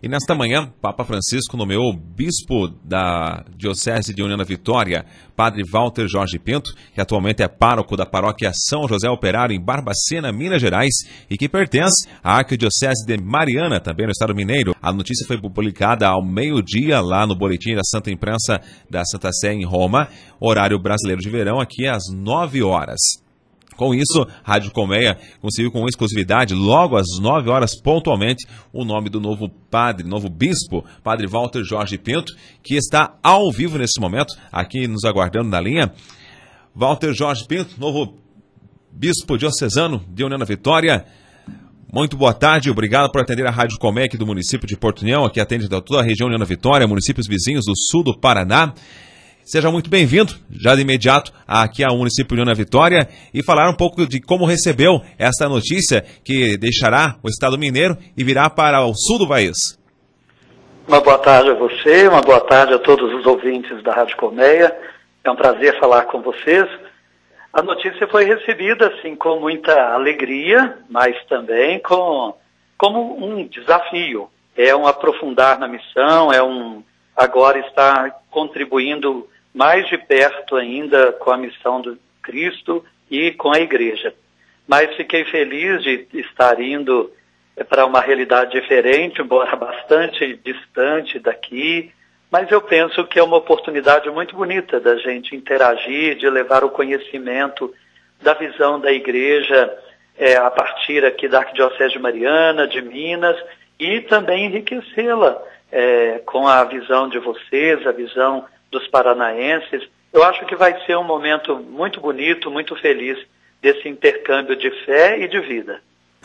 E nesta manhã, Papa Francisco nomeou o bispo da Diocese de União da Vitória, Padre Walter Jorge Pinto, que atualmente é pároco da paróquia São José Operário em Barbacena, Minas Gerais, e que pertence à Arquidiocese de Mariana, também no Estado Mineiro. A notícia foi publicada ao meio-dia lá no Boletim da Santa Imprensa da Santa Sé em Roma, horário brasileiro de verão, aqui às 9 horas. Com isso, Rádio Colmeia conseguiu com exclusividade, logo às 9 horas pontualmente, o nome do novo padre, novo bispo, Padre Walter Jorge Pinto, que está ao vivo nesse momento, aqui nos aguardando na linha. Walter Jorge Pinto, novo bispo diocesano de União da Vitória. Muito boa tarde, obrigado por atender a Rádio Colmeia aqui do município de Porto União, que atende toda a região União da Vitória, municípios vizinhos do sul do Paraná. Seja muito bem-vindo, já de imediato, aqui ao município de União da Vitória e falar um pouco de como recebeu esta notícia que deixará o estado mineiro e virá para o sul do país. Uma boa tarde a você, uma boa tarde a todos os ouvintes da Rádio Colmeia. É um prazer falar com vocês. A notícia foi recebida assim com muita alegria, mas também como um desafio. É um aprofundar na missão, agora estar contribuindo mais de perto ainda com a missão do Cristo e com a Igreja. Mas fiquei feliz de estar indo para uma realidade diferente, embora bastante distante daqui, mas eu penso que é uma oportunidade muito bonita da gente interagir, de levar o conhecimento da visão da Igreja a partir aqui da Arquidiocese de Mariana, de Minas, e também enriquecê-la com a visão de vocês, a visão dos paranaenses. Eu acho que vai ser um momento muito bonito, muito feliz desse intercâmbio de fé e de vida.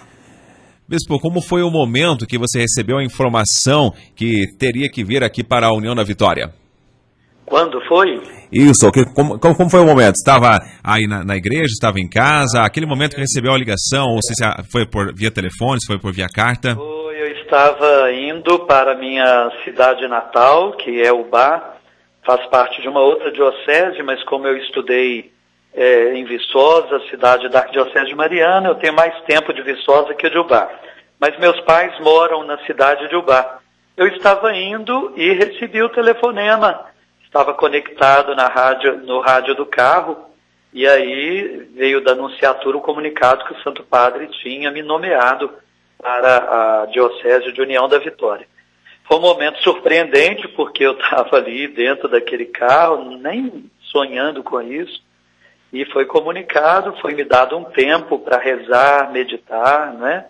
Bispo, como foi o momento que você recebeu a informação que teria que vir aqui para a União da Vitória? Quando foi? Isso, como foi o momento? Estava aí na igreja, estava em casa, aquele momento que recebeu a ligação, ou se foi por via telefone, se foi por via carta? Eu estava indo para a minha cidade natal, que é Ubá, faz parte de uma outra diocese, mas como eu estudei em Viçosa, cidade da Arquidiocese de Mariana, eu tenho mais tempo de Viçosa que de Ubá. Mas meus pais moram na cidade de Ubá. Eu estava indo e recebi o telefonema. Estava conectado no rádio do carro, e aí veio da Anunciatura o comunicado que o Santo Padre tinha me nomeado para a Diocese de União da Vitória. Foi um momento surpreendente, porque eu estava ali dentro daquele carro, nem sonhando com isso, e foi comunicado, foi me dado um tempo para rezar, meditar, né?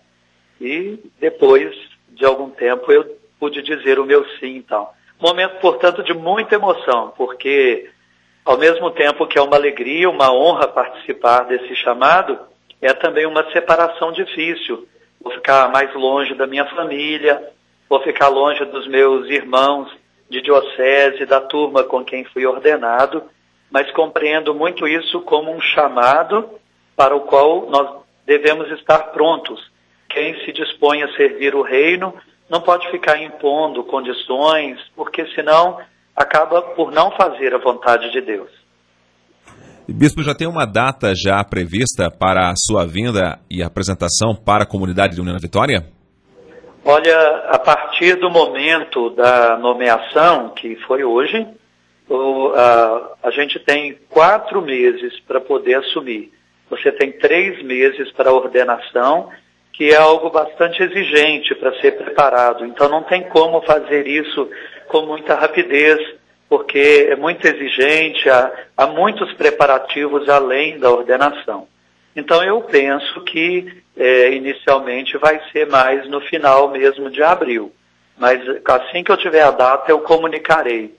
E depois de algum tempo eu pude dizer o meu sim e tal. Momento, portanto, de muita emoção, porque ao mesmo tempo que é uma alegria, uma honra participar desse chamado, é também uma separação difícil. Vou ficar mais longe da minha família, vou ficar longe dos meus irmãos de diocese, da turma com quem fui ordenado, mas compreendo muito isso como um chamado para o qual nós devemos estar prontos. Quem se dispõe a servir o reino não pode ficar impondo condições, porque senão acaba por não fazer a vontade de Deus. Bispo, já tem uma data já prevista para a sua vinda e apresentação para a comunidade de União da Vitória? Olha, a partir do momento da nomeação, que foi hoje, a gente tem 4 meses para poder assumir. Você tem 3 meses para a ordenação, que é algo bastante exigente para ser preparado. Então não tem como fazer isso com muita rapidez, porque é muito exigente, há muitos preparativos além da ordenação. Então eu penso que inicialmente vai ser mais no final mesmo de abril. Mas assim que eu tiver a data eu comunicarei.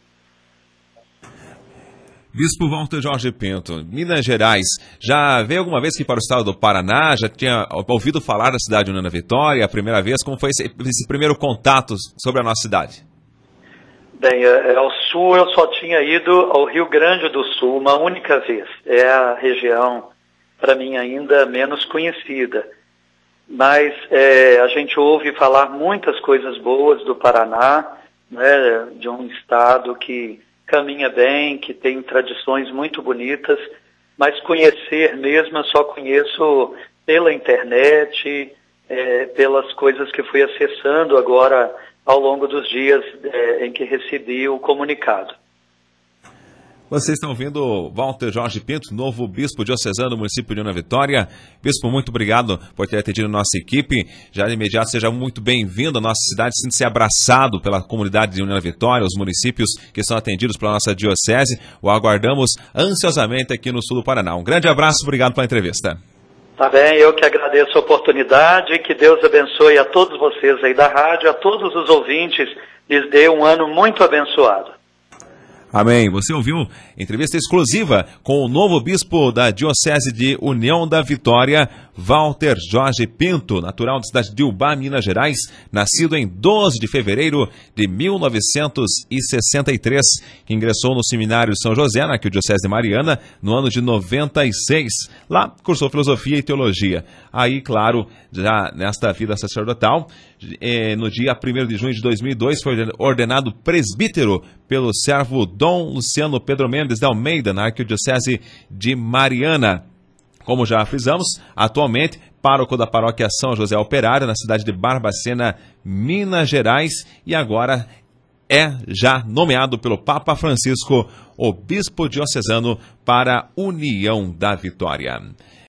Bispo Walter Jorge Pinto, Minas Gerais, já veio alguma vez aqui para o estado do Paraná? Já tinha ouvido falar da cidade de União da Vitória? A primeira vez, como foi esse primeiro contato sobre a nossa cidade? Bem, ao sul eu só tinha ido ao Rio Grande do Sul uma única vez. É a região, para mim, ainda menos conhecida. Mas a gente ouve falar muitas coisas boas do Paraná, né, de um estado que caminha bem, que tem tradições muito bonitas, mas conhecer mesmo eu só conheço pela internet, pelas coisas que fui acessando agora ao longo dos dias em que recebi o comunicado. Vocês estão ouvindo Walter Jorge Pinto, novo bispo diocesano do município de União da Vitória. Bispo, muito obrigado por ter atendido a nossa equipe. Já de imediato, seja muito bem-vindo à nossa cidade, sinta-se abraçado pela comunidade de União da Vitória, os municípios que são atendidos pela nossa diocese. O aguardamos ansiosamente aqui no sul do Paraná. Um grande abraço, obrigado pela entrevista. Tá bem, eu que agradeço a oportunidade, que Deus abençoe a todos vocês aí da rádio, a todos os ouvintes, lhes dê um ano muito abençoado. Amém. Você ouviu entrevista exclusiva com o novo bispo da Diocese de União da Vitória, Walter Jorge Pinto, natural da cidade de Ubá, Minas Gerais, nascido em 12 de fevereiro de 1963, que ingressou no Seminário São José, na Arquidiocese de Mariana, no ano de 96. Lá cursou filosofia e teologia. Aí, claro, já nesta vida sacerdotal, no dia 1º de junho de 2002, foi ordenado presbítero pelo servo Dom Luciano Pedro Mendes de Almeida, na Arquidiocese de Mariana. Como já frisamos, atualmente pároco da paróquia São José Operário, na cidade de Barbacena, Minas Gerais, e agora é já nomeado pelo Papa Francisco o bispo diocesano para União da Vitória.